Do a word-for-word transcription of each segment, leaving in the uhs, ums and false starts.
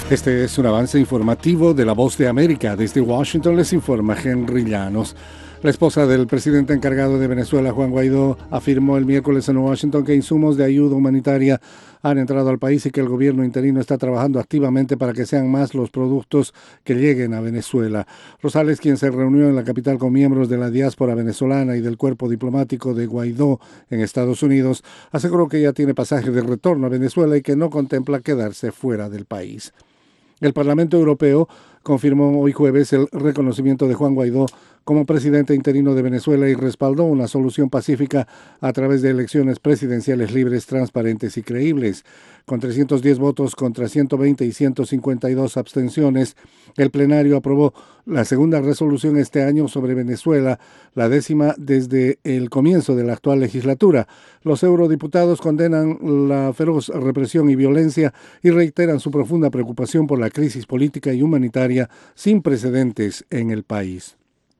Este es un avance informativo de La Voz de América. Desde Washington les informa Henry Llanos. La esposa del presidente encargado de Venezuela, Juan Guaidó, afirmó el miércoles en Washington que insumos de ayuda humanitaria han entrado al país y que el gobierno interino está trabajando activamente para que sean más los productos que lleguen a Venezuela. Rosales, quien se reunió en la capital con miembros de la diáspora venezolana y del cuerpo diplomático de Guaidó en Estados Unidos, aseguró que ya tiene pasaje de retorno a Venezuela y que no contempla quedarse fuera del país. El Parlamento Europeo confirmó hoy jueves el reconocimiento de Juan Guaidó como presidente interino de Venezuela y respaldó una solución pacífica a través de elecciones presidenciales libres, transparentes y creíbles. Con trescientos diez votos contra ciento veinte y ciento cincuenta y dos abstenciones, el plenario aprobó la segunda resolución este año sobre Venezuela, la décima desde el comienzo de la actual legislatura. Los eurodiputados condenan la feroz represión y violencia y reiteran su profunda preocupación por la crisis política y humanitaria sin precedentes en el país.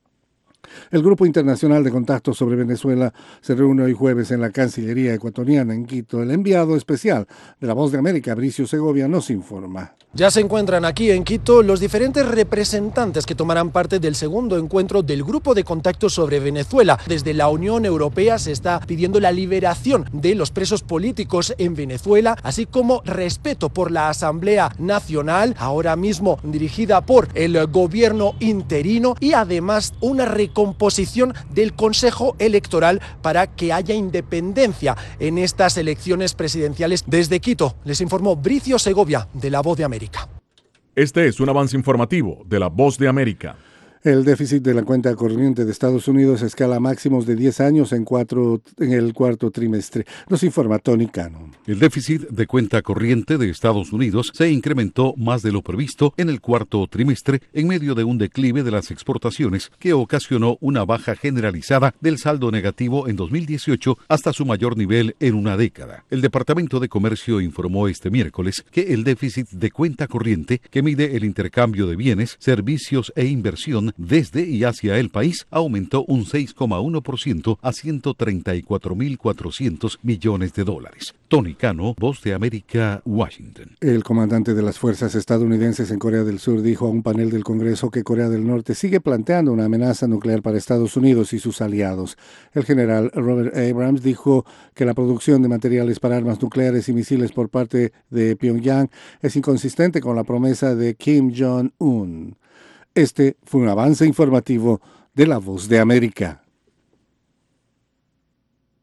El Grupo Internacional de Contacto sobre Venezuela se reúne hoy jueves en la Cancillería ecuatoriana en Quito. El enviado especial de La Voz de América, Bricio Segovia, nos informa. Ya se encuentran aquí en Quito los diferentes representantes que tomarán parte del segundo encuentro del Grupo de Contacto sobre Venezuela. Desde la Unión Europea se está pidiendo la liberación de los presos políticos en Venezuela, así como respeto por la Asamblea Nacional, ahora mismo dirigida por el gobierno interino, y además una recomposición del Consejo Electoral para que haya independencia en estas elecciones presidenciales. Desde Quito les informó Bricio Segovia de La Voz de América. Este es un avance informativo de La Voz de América. El déficit de la cuenta corriente de Estados Unidos escala máximos de diez años en, cuatro, en el cuarto trimestre. Nos informa Tony Cano. El déficit de cuenta corriente de Estados Unidos se incrementó más de lo previsto en el cuarto trimestre en medio de un declive de las exportaciones que ocasionó una baja generalizada del saldo negativo en dos mil dieciocho hasta su mayor nivel en una década. El Departamento de Comercio informó este miércoles que el déficit de cuenta corriente, que mide el intercambio de bienes, servicios e inversión desde y hacia el país, aumentó un seis coma uno por ciento a ciento treinta y cuatro mil cuatrocientos millones de dólares. Tony Cano, Voz de América, Washington. El comandante de las fuerzas estadounidenses en Corea del Sur dijo a un panel del Congreso que Corea del Norte sigue planteando una amenaza nuclear para Estados Unidos y sus aliados. El general Robert Abrams dijo que la producción de materiales para armas nucleares y misiles por parte de Pyongyang es inconsistente con la promesa de Kim Jong-un. Este fue un avance informativo de La Voz de América.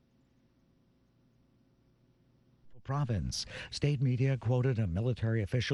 Province. State media quoted a military official